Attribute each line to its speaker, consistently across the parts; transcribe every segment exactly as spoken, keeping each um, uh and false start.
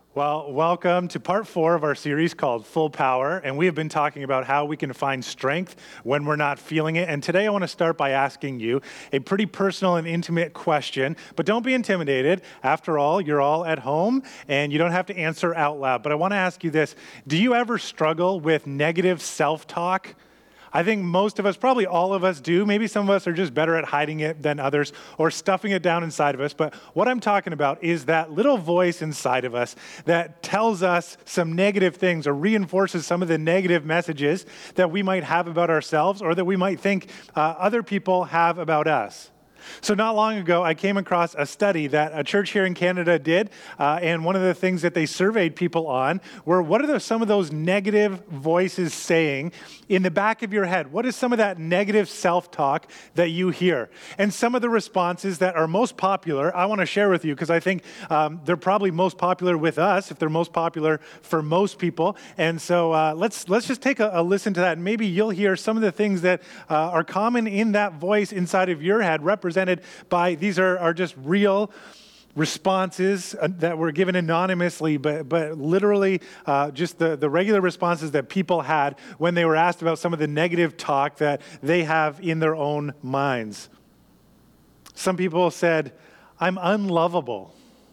Speaker 1: Well, welcome to part four of our series called Full Power, and we have been talking about how we can find strength when we're not feeling it. And today I want to start by asking you a pretty personal and intimate question, but don't be intimidated. After all, you're all at home, and you don't have to answer out loud. But I want to ask you this. Do you ever struggle with negative self-talk? I think most of us, probably all of us do. Maybe some of us are just better at hiding it than others or stuffing it down inside of us. But what I'm talking about is that little voice inside of us that tells us some negative things or reinforces some of the negative messages that we might have about ourselves or that we might think uh, other people have about us. So not long ago, I came across a study that a church here in Canada did, uh, and one of the things that they surveyed people on were, what are the, some of those negative voices saying in the back of your head? What is some of that negative self-talk that you hear? And some of the responses that are most popular, I want to share with you because I think um, they're probably most popular with us, if they're most popular for most people. And so uh, let's let's just take a, a listen to that, and maybe you'll hear some of the things that uh, are common in that voice inside of your head, represented by, these are, are just real responses that were given anonymously, but but literally uh, just the, the regular responses that people had when they were asked about some of the negative talk that they have in their own minds. Some people said, I'm unlovable.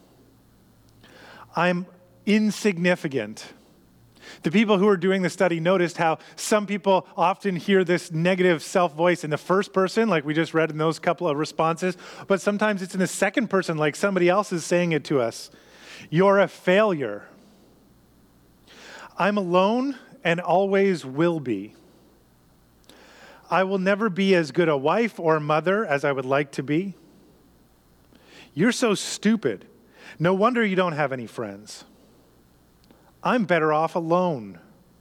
Speaker 1: I'm insignificant. The people who are doing the study noticed how some people often hear this negative self-voice in the first person, like we just read in those couple of responses, but sometimes it's in the second person, like somebody else is saying it to us. You're a failure. I'm alone and always will be. I will never be as good a wife or mother as I would like to be. You're so stupid. No wonder you don't have any friends. I'm better off alone.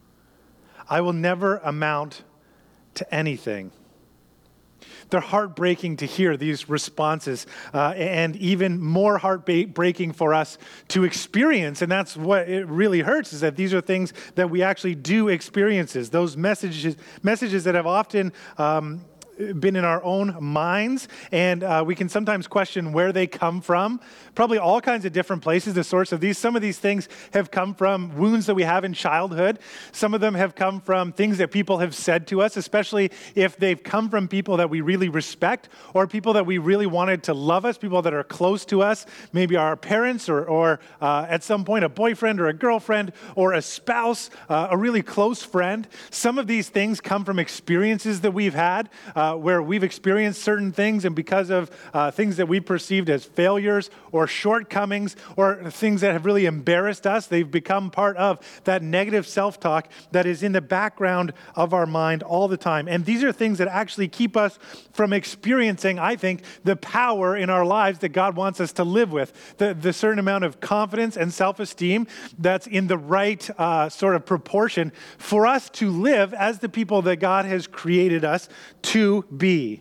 Speaker 1: I will never amount to anything. They're heartbreaking to hear these responses, uh, and even more heartbreaking for us to experience. And that's what it really hurts, is that these are things that we actually do experiences. Those messages, messages that have often um, been in our own minds, and uh, we can sometimes question where they come from. Probably all kinds of different places, the source of these. Some of these things have come from wounds that we have in childhood. Some of them have come from things that people have said to us, especially if they've come from people that we really respect or people that we really wanted to love us, people that are close to us, maybe our parents or, or uh, at some point a boyfriend or a girlfriend or a spouse, uh, a really close friend. Some of these things come from experiences that we've had, uh, Uh, where we've experienced certain things, and because of uh, things that we perceived as failures or shortcomings or things that have really embarrassed us, they've become part of that negative self-talk that is in the background of our mind all the time. And these are things that actually keep us from experiencing, I think, the power in our lives that God wants us to live with, the, the certain amount of confidence and self-esteem that's in the right uh, sort of proportion for us to live as the people that God has created us to be.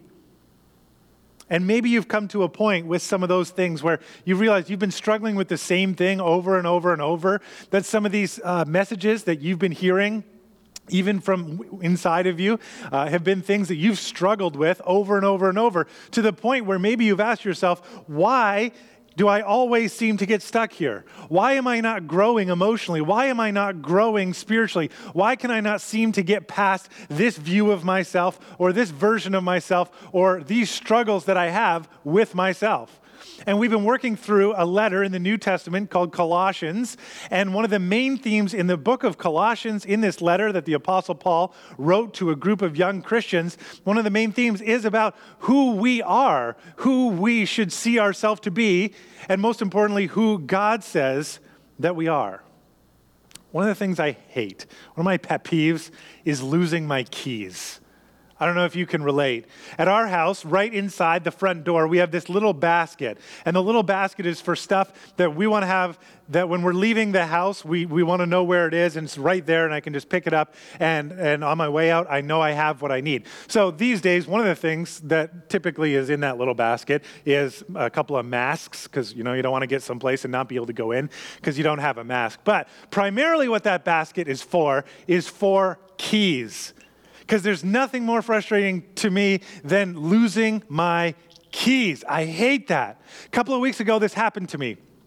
Speaker 1: And maybe you've come to a point with some of those things where you realize you've been struggling with the same thing over and over and over, that some of these uh, messages that you've been hearing, even from inside of you, uh, have been things that you've struggled with over and over and over, to the point where maybe you've asked yourself, why do I always seem to get stuck here? Why am I not growing emotionally? Why am I not growing spiritually? Why can I not seem to get past this view of myself or this version of myself or these struggles that I have with myself? And we've been working through a letter in the New Testament called Colossians. And one of the main themes in the book of Colossians, in this letter that the Apostle Paul wrote to a group of young Christians, one of the main themes is about who we are, who we should see ourselves to be, and most importantly, who God says that we are. One of the things I hate, one of my pet peeves, is losing my keys. I don't know if you can relate. At our house, right inside the front door, we have this little basket. And the little basket is for stuff that we want to have, that when we're leaving the house, we, we want to know where it is, and it's right there, and I can just pick it up, and, and on my way out, I know I have what I need. So these days, one of the things that typically is in that little basket is a couple of masks, because you know you don't want to get someplace and not be able to go in because you don't have a mask. But primarily what that basket is for is for keys. Because there's nothing more frustrating to me than losing my keys. I hate that. A couple of weeks ago, this happened to me.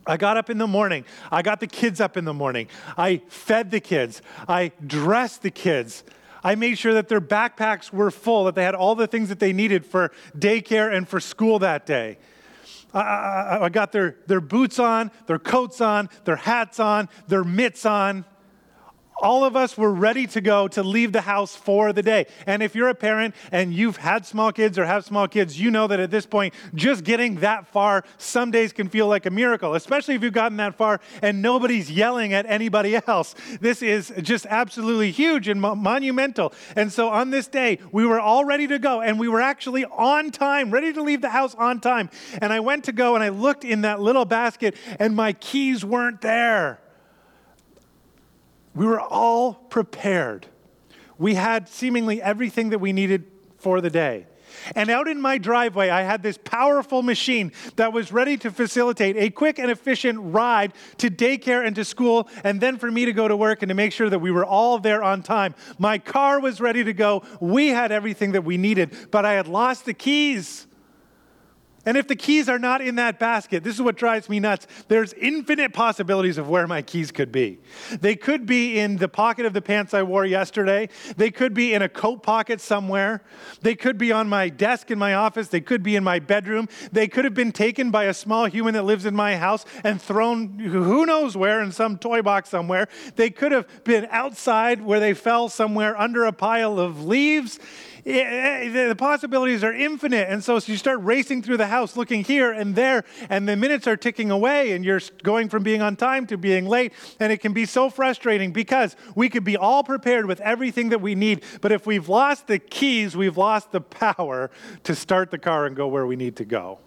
Speaker 1: I got up in the morning. I got the kids up in the morning. I fed the kids. I dressed the kids. I made sure that their backpacks were full, that they had all the things that they needed for daycare and for school that day. I, I, I got their, their boots on, their coats on, their hats on, their mitts on. All of us were ready to go to leave the house for the day. And if you're a parent and you've had small kids or have small kids, you know that at this point, just getting that far some days can feel like a miracle, especially if you've gotten that far and nobody's yelling at anybody else. This is just absolutely huge and mo- monumental. And so on this day, we were all ready to go, and we were actually on time, ready to leave the house on time. And I went to go and I looked in that little basket, and my keys weren't there. We were all prepared. We had seemingly everything that we needed for the day. And out in my driveway, I had this powerful machine that was ready to facilitate a quick and efficient ride to daycare and to school, and then for me to go to work and to make sure that we were all there on time. My car was ready to go. We had everything that we needed, but I had lost the keys. And if the keys are not in that basket, this is what drives me nuts. There's infinite possibilities of where my keys could be. They could be in the pocket of the pants I wore yesterday. They could be in a coat pocket somewhere. They could be on my desk in my office. They could be in my bedroom. They could have been taken by a small human that lives in my house and thrown who knows where in some toy box somewhere. They could have been outside where they fell somewhere under a pile of leaves. The possibilities are infinite. And so, so you start racing through the house looking here and there, and the minutes are ticking away, and you're going from being on time to being late. And it can be so frustrating because we could be all prepared with everything that we need. But if we've lost the keys, we've lost the power to start the car and go where we need to go.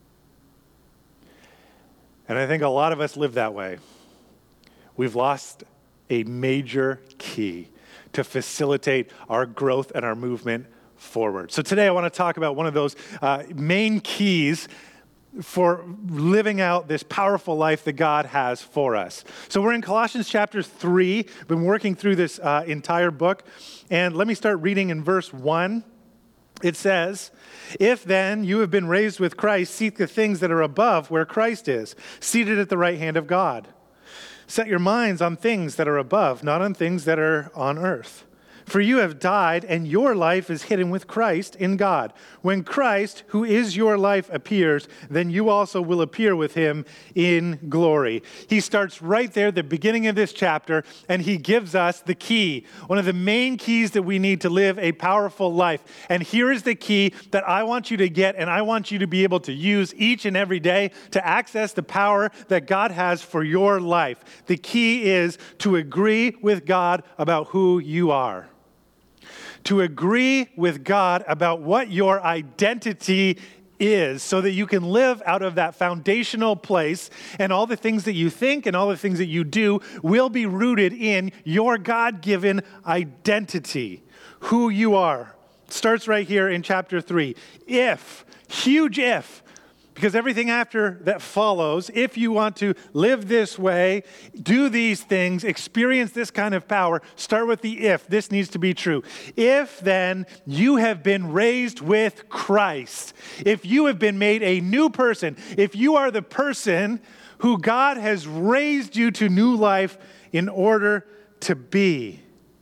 Speaker 1: And I think a lot of us live that way. We've lost a major key to facilitate our growth and our movement forward. So today I want to talk about one of those uh, main keys for living out this powerful life that God has for us. So we're in Colossians chapter three. We've been working through this uh, entire book. And let me start reading in verse one. It says, "If then you have been raised with Christ, seek the things that are above where Christ is, seated at the right hand of God. Set your minds on things that are above, not on things that are on earth. For you have died, and your life is hidden with Christ in God. When Christ, who is your life, appears, then you also will appear with him in glory." He starts right there, the beginning of this chapter, and he gives us the key, one of the main keys that we need to live a powerful life. And here is the key that I want you to get, and I want you to be able to use each and every day to access the power that God has for your life. The key is to agree with God about who you are. To agree with God about what your identity is so that you can live out of that foundational place, and all the things that you think and all the things that you do will be rooted in your God-given identity, who you are. It starts right here in chapter three. If, huge if, because everything after that follows, if you want to live this way, do these things, experience this kind of power, start with the if. This needs to be true. If then you have been raised with Christ, if you have been made a new person, if you are the person who God has raised you to new life in order to be.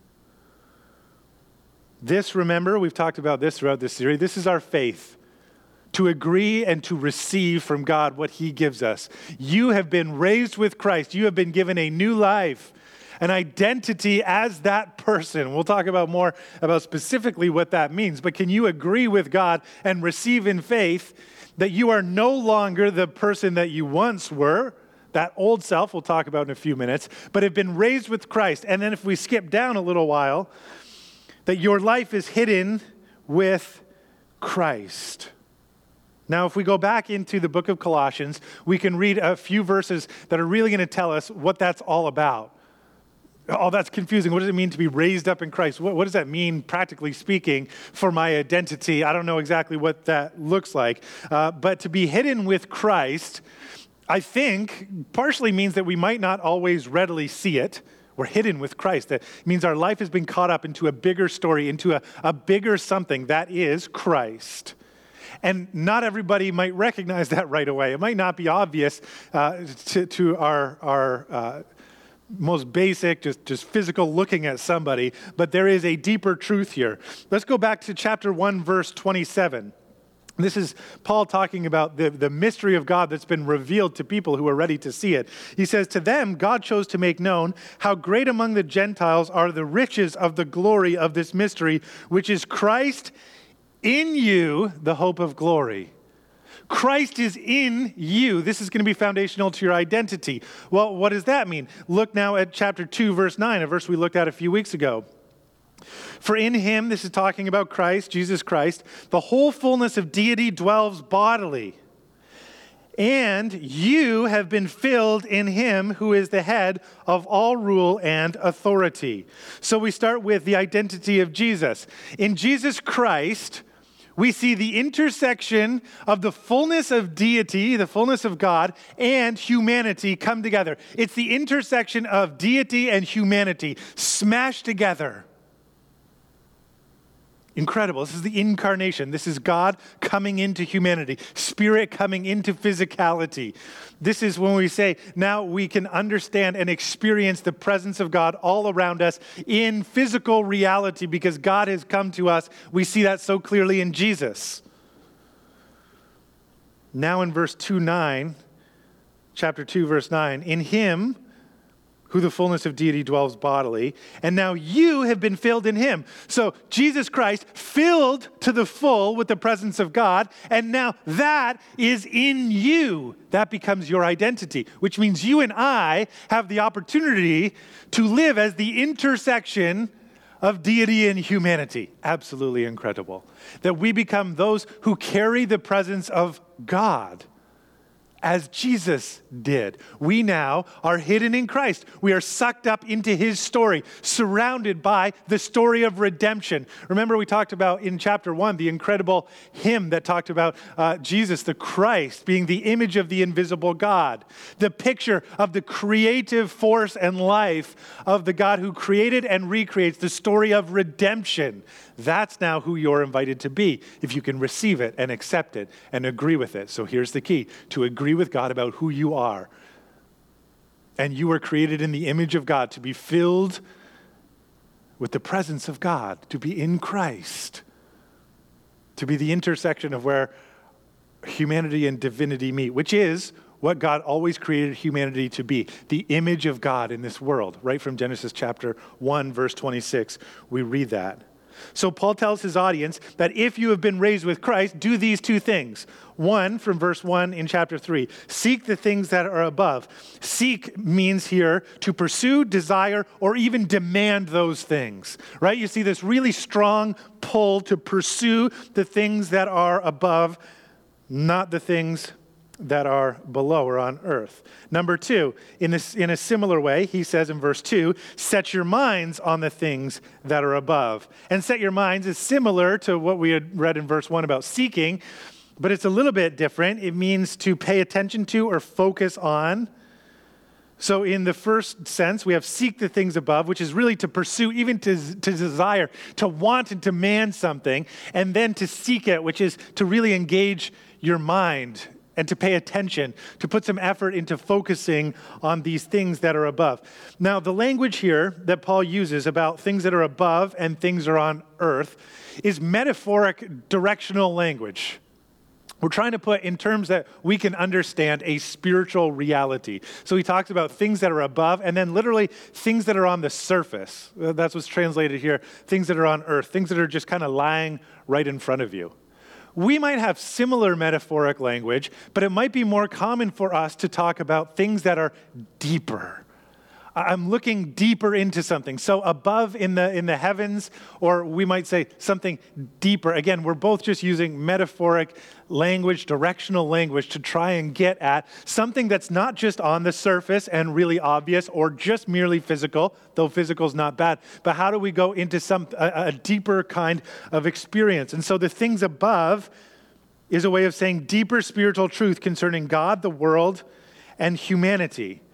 Speaker 1: This, remember, we've talked about this throughout this series, this is our faith. To agree and to receive from God what he gives us. You have been raised with Christ. You have been given a new life, an identity as that person. We'll talk about more about specifically what that means, but can you agree with God and receive in faith that you are no longer the person that you once were, that old self we'll talk about in a few minutes, but have been raised with Christ. And then if we skip down a little while, that your life is hidden with Christ. Now, if we go back into the book of Colossians, we can read a few verses that are really going to tell us what that's all about. Oh, that's confusing. What does it mean to be raised up in Christ? What, what does that mean, practically speaking, for my identity? I don't know exactly what that looks like. Uh, but to be hidden with Christ, I think, partially means that we might not always readily see it. We're hidden with Christ. That means our life has been caught up into a bigger story, into a, a bigger something that is Christ. And not everybody might recognize that right away. It might not be obvious uh, to, to our, our uh, most basic, just, just physical looking at somebody, but there is a deeper truth here. Let's go back to chapter one, verse twenty-seven. This is Paul talking about the, the mystery of God that's been revealed to people who are ready to see it. He says, to them, God chose to make known how great among the Gentiles are the riches of the glory of this mystery, which is Christ in you, the hope of glory. Christ is in you. This is going to be foundational to your identity. Well, what does that mean? Look now at chapter two, verse nine, a verse we looked at a few weeks ago. For in him, this is talking about Christ, Jesus Christ, the whole fullness of deity dwells bodily. And you have been filled in him who is the head of all rule and authority. So we start with the identity of Jesus. In Jesus Christ, we see the intersection of the fullness of deity, the fullness of God, and humanity come together. It's the intersection of deity and humanity smashed together. Incredible. This is the incarnation. This is God coming into humanity, spirit coming into physicality. This is when we say now we can understand and experience the presence of God all around us in physical reality because God has come to us. We see that so clearly in Jesus. Now in verse two nine, chapter two, verse nine, in him, who the fullness of deity dwells bodily, and now you have been filled in him. So Jesus Christ filled to the full with the presence of God, and now that is in you. That becomes your identity, which means you and I have the opportunity to live as the intersection of deity and humanity. Absolutely incredible. That we become those who carry the presence of God as Jesus did. We now are hidden in Christ. We are sucked up into his story, surrounded by the story of redemption. Remember we talked about in chapter one, the incredible hymn that talked about uh, Jesus, the Christ, being the image of the invisible God, the picture of the creative force and life of the God who created and recreates, the story of redemption. That's now who you're invited to be, if you can receive it and accept it and agree with it. So here's the key, to agree with God about who you are. And you were created in the image of God to be filled with the presence of God, to be in Christ, to be the intersection of where humanity and divinity meet, which is what God always created humanity to be, the image of God in this world. Right from Genesis chapter one, verse twenty-six, we read that. So Paul tells his audience that if you have been raised with Christ, do these two things. One, from verse one in chapter three, seek the things that are above. Seek means here to pursue, desire, or even demand those things, right? You see this really strong pull to pursue the things that are above, not the things that are below or on earth. Number two, in this, in a similar way, he says in verse two, set your minds on the things that are above. And set your minds is similar to what we had read in verse one about seeking, but it's a little bit different. It means to pay attention to or focus on. So in the first sense, we have seek the things above, which is really to pursue, even to, to desire, to want and demand something, and then to seek it, which is to really engage your mind and to pay attention, to put some effort into focusing on these things that are above. Now, the language here that Paul uses about things that are above and things that are on earth is metaphoric directional language. We're trying to put in terms that we can understand a spiritual reality. So he talks about things that are above and then literally things that are on the surface. That's what's translated here. Things that are on earth, things that are just kind of lying right in front of you. We might have similar metaphoric language, but it might be more common for us to talk about things that are deeper. I'm looking deeper into something. So above in the in the heavens, or we might say something deeper. Again, we're both just using metaphoric language, directional language to try and get at something that's not just on the surface and really obvious or just merely physical, though physical is not bad. But how do we go into some a, a deeper kind of experience? And so the things above is a way of saying deeper spiritual truth concerning God, the world, and humanity.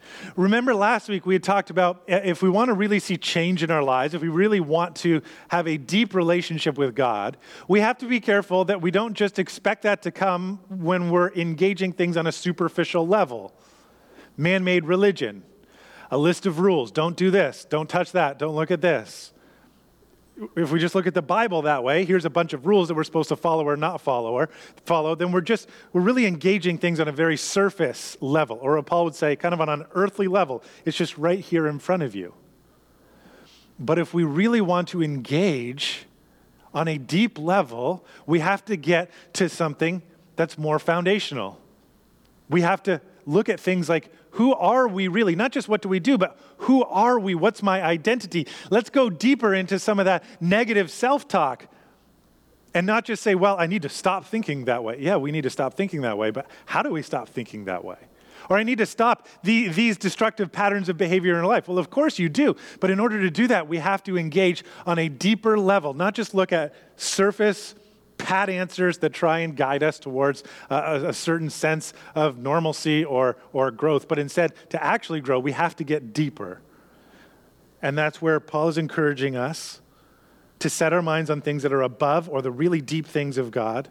Speaker 1: Remember last week we had talked about if we want to really see change in our lives, if we really want to have a deep relationship with God, we have to be careful that we don't just expect that to come when we're engaging things on a superficial level. Man-made religion, a list of rules, don't do this, don't touch that, don't look at this. If we just look at the Bible that way, here's a bunch of rules that we're supposed to follow or not follow or follow, then we're just, we're really engaging things on a very surface level, or Paul would say kind of on an earthly level. It's just right here in front of you. But if we really want to engage on a deep level, we have to get to something that's more foundational. We have to look at things like, who are we really? Not just what do we do, but who are we? What's my identity? Let's go deeper into some of that negative self-talk and not just say, well, I need to stop thinking that way. Yeah, we need to stop thinking that way, but how do we stop thinking that way? Or I need to stop the, these destructive patterns of behavior in our life. Well, of course you do, but in order to do that, we have to engage on a deeper level, not just look at surface pat answers that try and guide us towards uh, a, a certain sense of normalcy or, or growth, but instead to actually grow, we have to get deeper. And that's where Paul is encouraging us to set our minds on things that are above or the really deep things of God,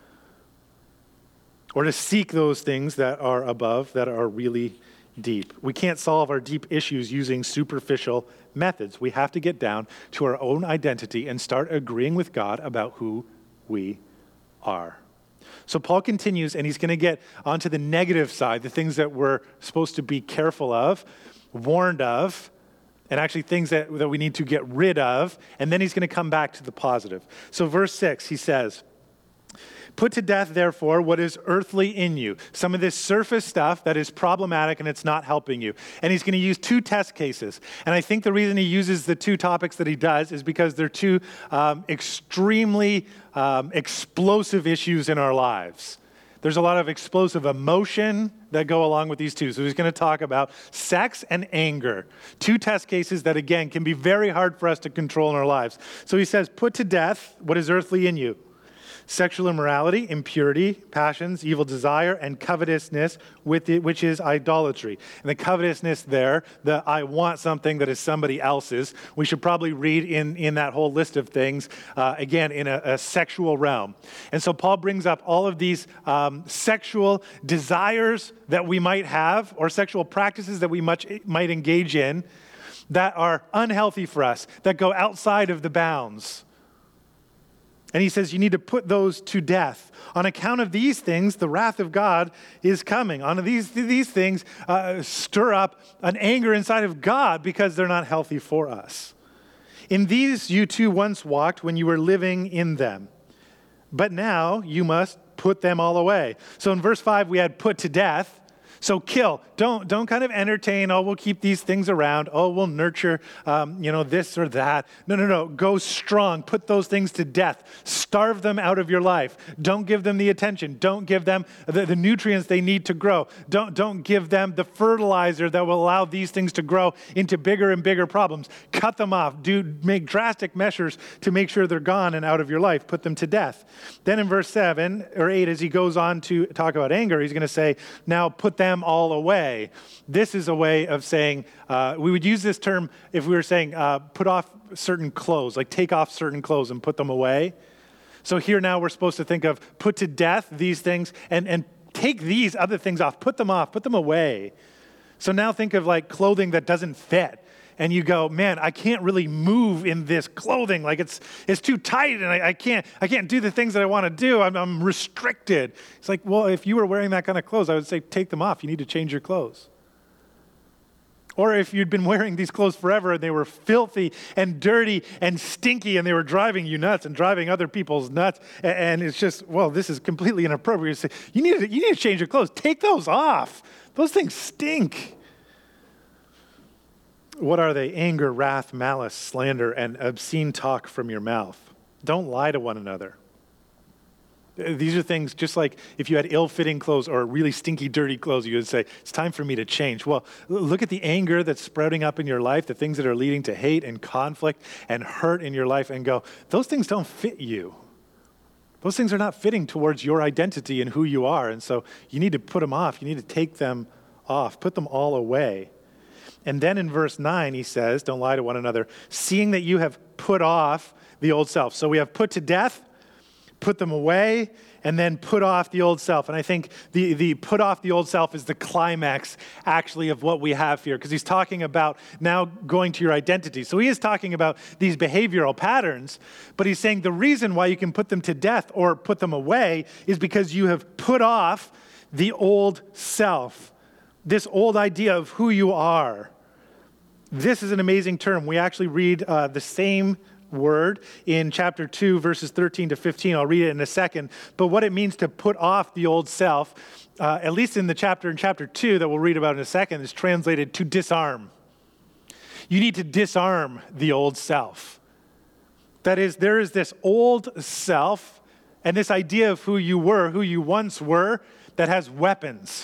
Speaker 1: or to seek those things that are above, that are really deep. We can't solve our deep issues using superficial methods. We have to get down to our own identity and start agreeing with God about who we are. So Paul continues, and he's going to get onto the negative side, the things that we're supposed to be careful of, warned of, and actually things that, that we need to get rid of, and then he's going to come back to the positive. So verse six, he says, "Put to death, therefore, what is earthly in you." Some of this surface stuff that is problematic and it's not helping you. And he's going to use two test cases. And I think the reason he uses the two topics that he does is because they're two um, extremely um, explosive issues in our lives. There's a lot of explosive emotion that go along with these two. So he's going to talk about sex and anger. Two test cases that, again, can be very hard for us to control in our lives. So he says, put to death what is earthly in you: sexual immorality, impurity, passions, evil desire, and covetousness, with it, which is idolatry. And the covetousness there, the I want something that is somebody else's, we should probably read in, in that whole list of things, uh, again, in a, a sexual realm. And so Paul brings up all of these um, sexual desires that we might have, or sexual practices that we much, might engage in, that are unhealthy for us, that go outside of the bounds. And he says you need to put those to death. On account of these things, the wrath of God is coming. On these, these things uh, stir up an anger inside of God because they're not healthy for us. In these you too once walked when you were living in them. But now you must put them all away. So in verse five, we had put to death. So kill. Don't don't kind of entertain, oh, we'll keep these things around. Oh, we'll nurture, um, you know, this or that. No, no, no. Go strong. Put those things to death. Starve them out of your life. Don't give them the attention. Don't give them the, the nutrients they need to grow. Don't, don't give them the fertilizer that will allow these things to grow into bigger and bigger problems. Cut them off. Do make drastic measures to make sure they're gone and out of your life. Put them to death. Then in verse seven or eight, as he goes on to talk about anger, he's going to say, now put them all away. This is a way of saying, uh, we would use this term if we were saying, uh, put off certain clothes, like take off certain clothes and put them away. So here now we're supposed to think of put to death these things and, and take these other things off, put them off, put them away. So now think of like clothing that doesn't fit. And you go, man, I can't really move in this clothing. Like it's it's too tight, and I, I can't I can't do the things that I want to do. I'm, I'm restricted. It's like, well, if you were wearing that kind of clothes, I would say take them off. You need to change your clothes. Or if you'd been wearing these clothes forever and they were filthy and dirty and stinky and they were driving you nuts and driving other people's nuts, and it's just, well, this is completely inappropriate. You need to, you need to change your clothes. Take those off. Those things stink. What are they? Anger, wrath, malice, slander, and obscene talk from your mouth. Don't lie to one another. These are things just like if you had ill-fitting clothes or really stinky, dirty clothes, you would say, it's time for me to change. Well, look at the anger that's sprouting up in your life, the things that are leading to hate and conflict and hurt in your life, and go, those things don't fit you. Those things are not fitting towards your identity and who you are, and so you need to put them off. You need to take them off. Put them all away. And then in verse nine, he says, don't lie to one another, seeing that you have put off the old self. So we have put to death, put them away, and then put off the old self. And I think the, the put off the old self is the climax, actually, of what we have here, because he's talking about now going to your identity. So he is talking about these behavioral patterns, but he's saying the reason why you can put them to death or put them away is because you have put off the old self, this old idea of who you are. This is an amazing term. We actually read uh, the same word in chapter two, verses thirteen to fifteen. I'll read it in a second. But what it means to put off the old self, uh, at least in the chapter in chapter two that we'll read about in a second, is translated to disarm. You need to disarm the old self. That is, there is this old self and this idea of who you were, who you once were, that has weapons.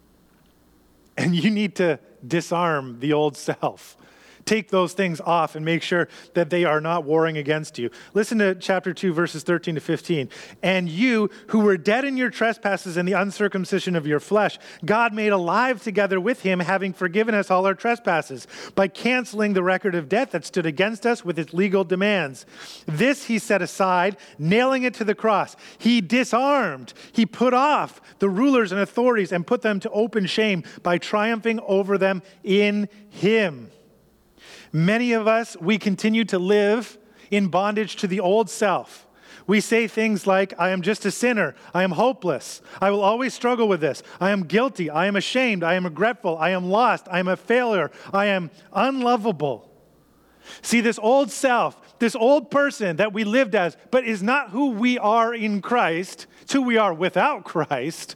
Speaker 1: And you need to disarm the old self. Take those things off and make sure that they are not warring against you. Listen to chapter two, verses thirteen to fifteen. And you, who were dead in your trespasses and the uncircumcision of your flesh, God made alive together with him, having forgiven us all our trespasses, by canceling the record of debt that stood against us with its legal demands. This he set aside, nailing it to the cross. He disarmed, he put off the rulers and authorities and put them to open shame by triumphing over them in him. Many of us, we continue to live in bondage to the old self. We say things like, I am just a sinner. I am hopeless. I will always struggle with this. I am guilty. I am ashamed. I am regretful. I am lost. I am a failure. I am unlovable. See, this old self, this old person that we lived as, but is not who we are in Christ, it's who we are without Christ.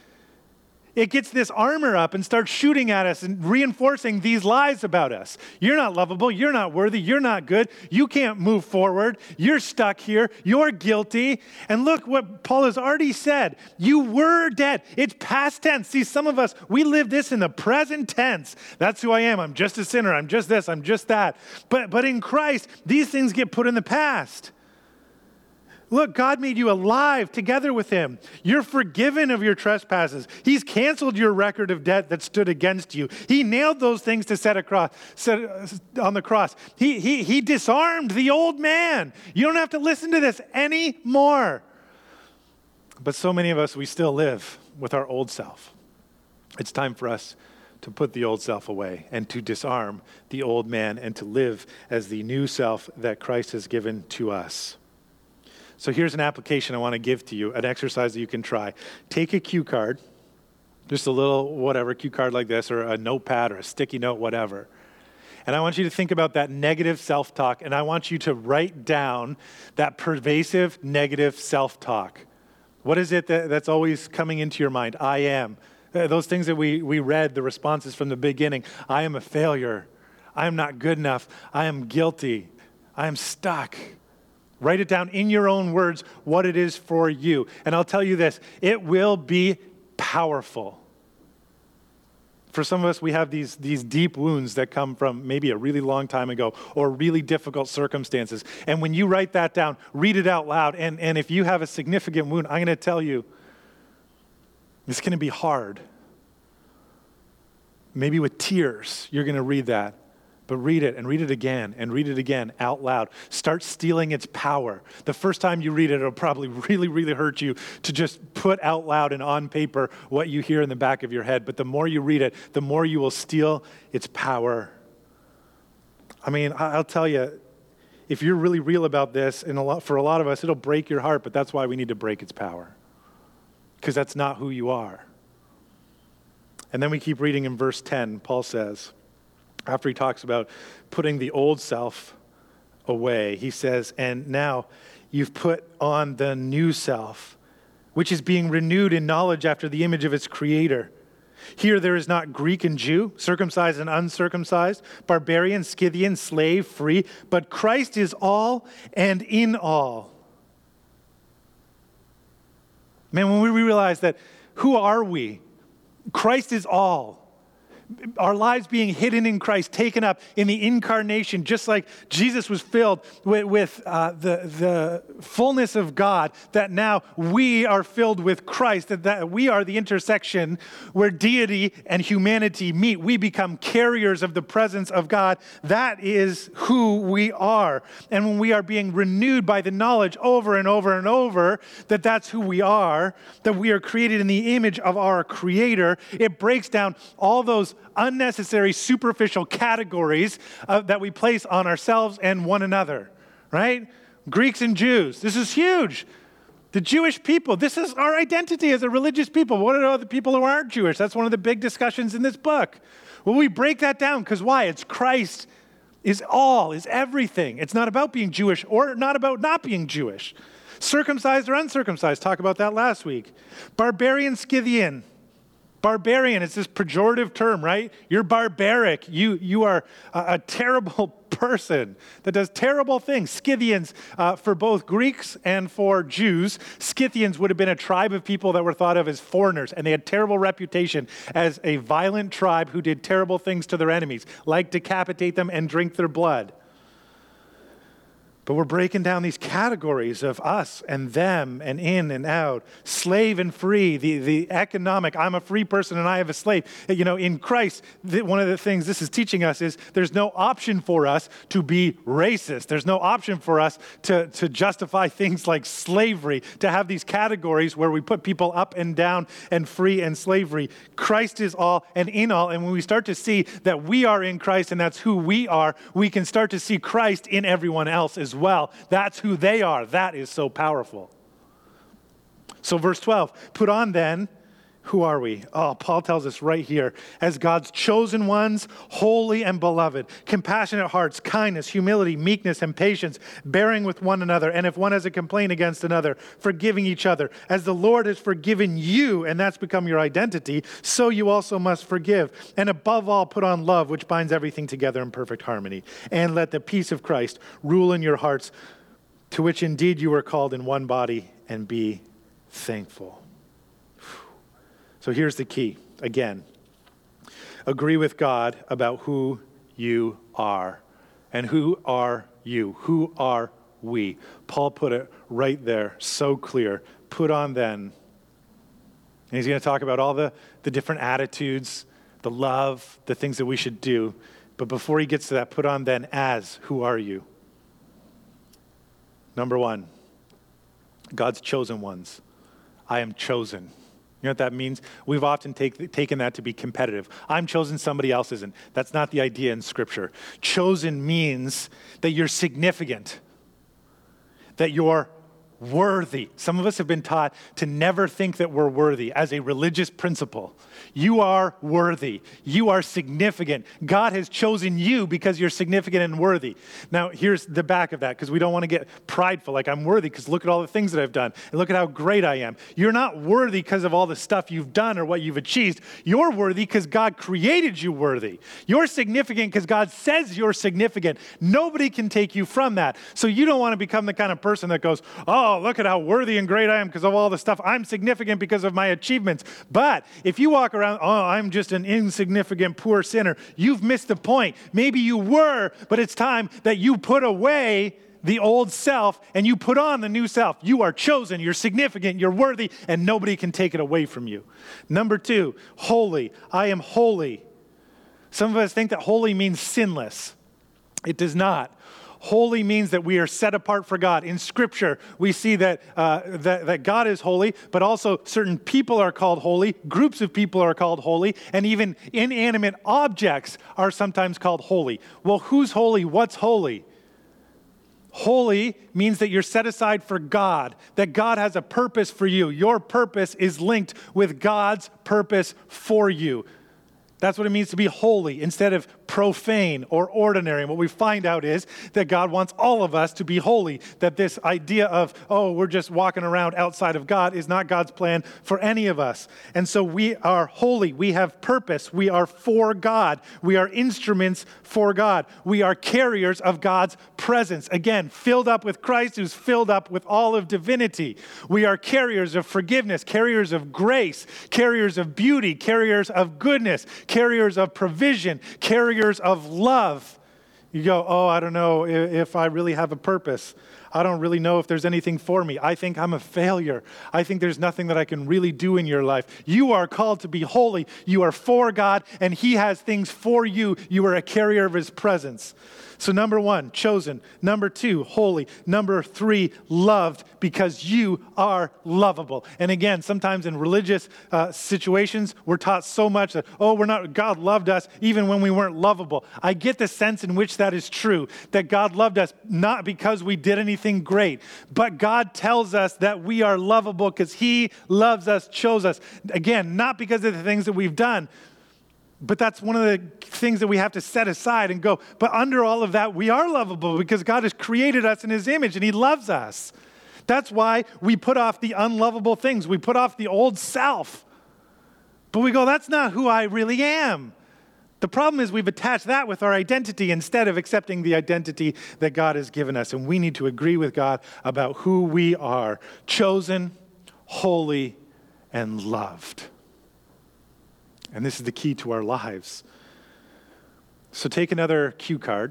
Speaker 1: It gets this armor up and starts shooting at us and reinforcing these lies about us. You're not lovable. You're not worthy. You're not good. You can't move forward. You're stuck here. You're guilty. And look what Paul has already said. You were dead. It's past tense. See, some of us, we live this in the present tense. That's who I am. I'm just a sinner. I'm just this. I'm just that. But, but in Christ, these things get put in the past. Look, God made you alive together with him. You're forgiven of your trespasses. He's canceled your record of debt that stood against you. He nailed those things to set across, set on the cross. He, he, he disarmed the old man. You don't have to listen to this anymore. But so many of us, we still live with our old self. It's time for us to put the old self away and to disarm the old man and to live as the new self that Christ has given to us. So here's an application I want to give to you, an exercise that you can try. Take a cue card, just a little whatever, cue card like this, or a notepad or a sticky note, whatever. And I want you to think about that negative self-talk, and I want you to write down that pervasive negative self-talk. What is it that, that's always coming into your mind? I am. Those things that we, we read, the responses from the beginning. I am a failure. I am not good enough. I am guilty. I am stuck. Write it down in your own words what it is for you. And I'll tell you this, it will be powerful. For some of us, we have these, these deep wounds that come from maybe a really long time ago or really difficult circumstances. And when you write that down, read it out loud. And, and if you have a significant wound, I'm going to tell you, it's going to be hard. Maybe with tears, you're going to read that. But read it and read it again and read it again out loud. Start stealing its power. The first time you read it, it'll probably really, really hurt you to just put out loud and on paper what you hear in the back of your head. But the more you read it, the more you will steal its power. I mean, I'll tell you, if you're really real about this, and a lot, for a lot of us, it'll break your heart, but that's why we need to break its power. Because that's not who you are. And then we keep reading in verse ten, Paul says, after he talks about putting the old self away, he says, and now you've put on the new self, which is being renewed in knowledge after the image of its creator. Here there is not Greek and Jew, circumcised and uncircumcised, barbarian, Scythian, slave, free, but Christ is all and in all. Man, when we realize that, who are we? Christ is all. Our lives being hidden in Christ, taken up in the incarnation, just like Jesus was filled with, with uh, the, the fullness of God, that now we are filled with Christ, that, that we are the intersection where deity and humanity meet. We become carriers of the presence of God. That is who we are. And when we are being renewed by the knowledge over and over and over that that's who we are, that we are created in the image of our Creator, it breaks down all those unnecessary, superficial categories uh, that we place on ourselves and one another, right? Greeks and Jews, this is huge. The Jewish people, this is our identity as a religious people. What are the people who aren't Jewish? That's one of the big discussions in this book. Well, we break that down because why? It's Christ is all, is everything. It's not about being Jewish or not about not being Jewish. Circumcised or uncircumcised, talk about that last week. Barbarian, Scythian. Barbarian, it's this pejorative term, right? You're barbaric. You, you are a, a terrible person that does terrible things. Scythians, uh, for both Greeks and for Jews, Scythians would have been a tribe of people that were thought of as foreigners, and they had terrible reputation as a violent tribe who did terrible things to their enemies, like decapitate them and drink their blood. But we're breaking down these categories of us and them and in and out, slave and free, the, the economic, I'm a free person and I have a slave. You know, in Christ, the, one of the things this is teaching us is there's no option for us to be racist. There's no option for us to, to justify things like slavery, to have these categories where we put people up and down and free and slavery. Christ is all and in all. And when we start to see that we are in Christ and that's who we are, we can start to see Christ in everyone else as well. well. That's who they are. That is so powerful. So verse twelve, put on then, who are we? Oh, Paul tells us right here, as God's chosen ones, holy and beloved, compassionate hearts, kindness, humility, meekness, and patience, bearing with one another. And if one has a complaint against another, forgiving each other. As the Lord has forgiven you, and that's become your identity, so you also must forgive. And above all, put on love, which binds everything together in perfect harmony. And let the peace of Christ rule in your hearts, to which indeed you were called in one body, and be thankful. So here's the key. Again, agree with God about who you are. And who are you? Who are we? Paul put it right there, so clear. Put on then. And he's going to talk about all the, the different attitudes, the love, the things that we should do. But before he gets to that, put on then as, who are you? Number one, God's chosen ones. I am chosen. You know what that means? We've often take, taken that to be competitive. I'm chosen, somebody else isn't. That's not the idea in Scripture. Chosen means that you're significant, that you're worthy. Some of us have been taught to never think that we're worthy as a religious principle. You are worthy. You are significant. God has chosen you because you're significant and worthy. Now, here's the back of that, because we don't want to get prideful, like I'm worthy because look at all the things that I've done, and look at how great I am. You're not worthy because of all the stuff you've done or what you've achieved. You're worthy because God created you worthy. You're significant because God says you're significant. Nobody can take you from that. So you don't want to become the kind of person that goes, oh, Oh, look at how worthy and great I am because of all the stuff. I'm significant because of my achievements. But if you walk around, oh, I'm just an insignificant, poor sinner, you've missed the point. Maybe you were, but it's time that you put away the old self and you put on the new self. You are chosen, you're significant, you're worthy, and nobody can take it away from you. Number two, holy. I am holy. Some of us think that holy means sinless. It does not. Holy means that we are set apart for God. In Scripture, we see that, uh, that that God is holy, but also certain people are called holy, groups of people are called holy, and even inanimate objects are sometimes called holy. Well, who's holy? What's holy? Holy means that you're set aside for God, that God has a purpose for you. Your purpose is linked with God's purpose for you. That's what it means to be holy. Instead of profane or ordinary. And what we find out is that God wants all of us to be holy, that this idea of, oh, we're just walking around outside of God is not God's plan for any of us. And so we are holy. We have purpose. We are for God. We are instruments for God. We are carriers of God's presence. Again, filled up with Christ, who's filled up with all of divinity. We are carriers of forgiveness, carriers of grace, carriers of beauty, carriers of goodness, carriers of provision, carriers of love. You go, oh, I don't know if I really have a purpose. I don't really know if there's anything for me. I think I'm a failure. I think there's nothing that I can really do in your life. You are called to be holy. You are for God, and He has things for you. You are a carrier of His presence. So number one, chosen. Number two, holy. Number three, loved, because you are lovable. And again, sometimes in religious uh, situations, we're taught so much that, oh, we're not, God loved us even when we weren't lovable. I get the sense in which that is true, that God loved us not because we did anything great, but God tells us that we are lovable because He loves us, chose us. Again, not because of the things that we've done, but that's one of the things that we have to set aside and go, but under all of that, we are lovable because God has created us in His image and He loves us. That's why we put off the unlovable things. We put off the old self. But we go, that's not who I really am. The problem is we've attached that with our identity instead of accepting the identity that God has given us. And we need to agree with God about who we are, chosen, holy, and loved. And this is the key to our lives. So take another cue card,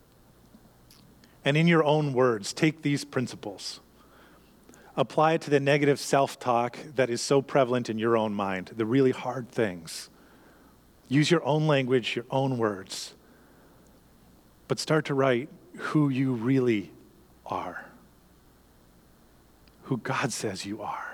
Speaker 1: and in your own words, take these principles. Apply it to the negative self-talk that is so prevalent in your own mind, the really hard things. Use your own language, your own words. But start to write who you really are, who God says you are,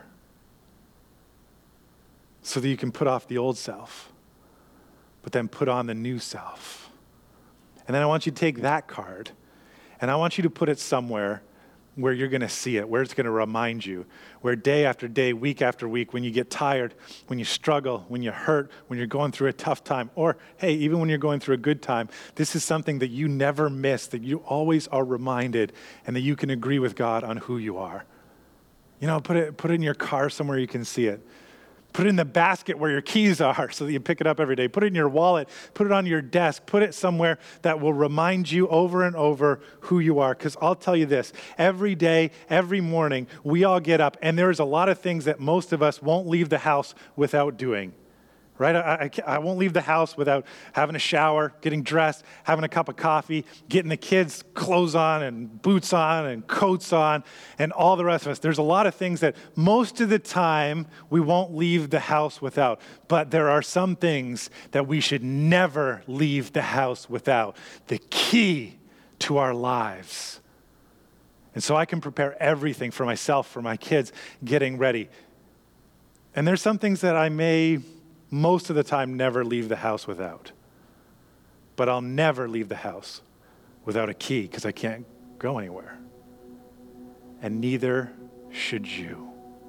Speaker 1: so that you can put off the old self, but then put on the new self. And then I want you to take that card, and I want you to put it somewhere where you're going to see it, where it's going to remind you, where day after day, week after week, when you get tired, when you struggle, when you hurt, when you're going through a tough time, or hey, even when you're going through a good time, this is something that you never miss, that you always are reminded, and that you can agree with God on who you are. You know, put it, put it in your car somewhere you can see it. Put it in the basket where your keys are so that you pick it up every day. Put it in your wallet. Put it on your desk. Put it somewhere that will remind you over and over who you are. Because I'll tell you this, every day, every morning, we all get up, and there's a lot of things that most of us won't leave the house without doing. Right? I, I, I won't leave the house without having a shower, getting dressed, having a cup of coffee, getting the kids' clothes on and boots on and coats on and all the rest of us. There's a lot of things that most of the time we won't leave the house without. But there are some things that we should never leave the house without. The key to our lives. And so I can prepare everything for myself, for my kids, getting ready. And there's some things that I may most of the time never leave the house without. But I'll never leave the house without a key because I can't go anywhere. And neither should you.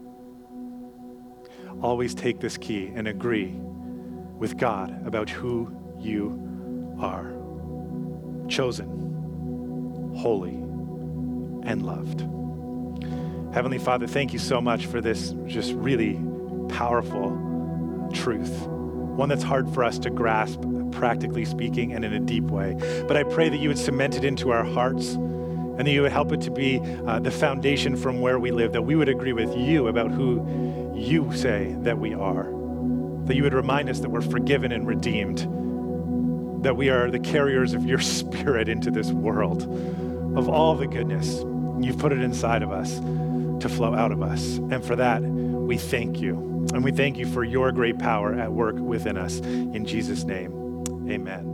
Speaker 1: Always take this key and agree with God about who you are. Chosen, holy, and loved. Heavenly Father, thank you so much for this just really powerful truth, one that's hard for us to grasp, practically speaking, and in a deep way. But I pray that you would cement it into our hearts, and that you would help it to be uh, the foundation from where we live, that we would agree with you about who you say that we are, that you would remind us that we're forgiven and redeemed, that we are the carriers of your Spirit into this world, of all the goodness. You've put it inside of us to flow out of us. And for that, we thank you. And we thank you for your great power at work within us. In Jesus' name, amen.